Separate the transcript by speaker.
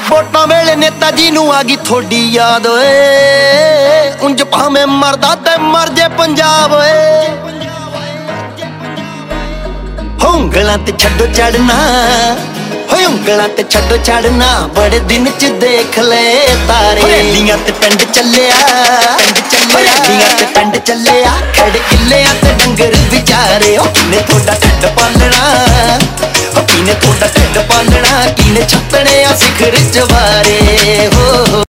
Speaker 1: ਵੋਟਾਂ ਵੇਲੇ ਨੇਤਾ ਜੀ ਨੂੰ ਆ ਗਈ ਥੋੜੀ ਯਾਦ ਓਏ। ਉਂਝ ਭਾਵੇਂ ਮਰਦਾ ਤੇ ਮਰ ਜੇ ਪੰਜਾਬ ਓਏ। ਉਂਗਲਾਂ ਤੇ ਛੱਡੋ ਚੜਨਾ, ਹੋਏ ਉਂਗਲਾਂ ਤੇ ਛੱਡੋ ਚੜਨਾ, ਬੜੇ ਦਿਨ ਚ ਦੇਖ ਲੈ ਤਾਰੇ। ਹਰੇਲੀਆਂ ਤੇ ਪਿੰਡ ਚੱਲਿਆ, ਹਰੇਲੀਆਂ ਤੇ ਪਿੰਡ ਚੱਲਿਆ, ਖੜ ਕਿੱਲਿਆਂ ਤੇ ਡੰਗਰ ਵਿਚਾਰੇ। ਉਹ ਕਿਨੇ ਤੁਹਾਡਾ ਢਿੱਡ ਪਾਲਣਾ, ਉਹ ਕਿਨੇ ਤੁਹਾਡਾ ਢਿੱਡ ਪਾਲਣਾ, ਕਿਨੇ ਛੱਤਣੇ ਆ ਸਿਖਰ ਚਵਾਰੇ ਹੋ।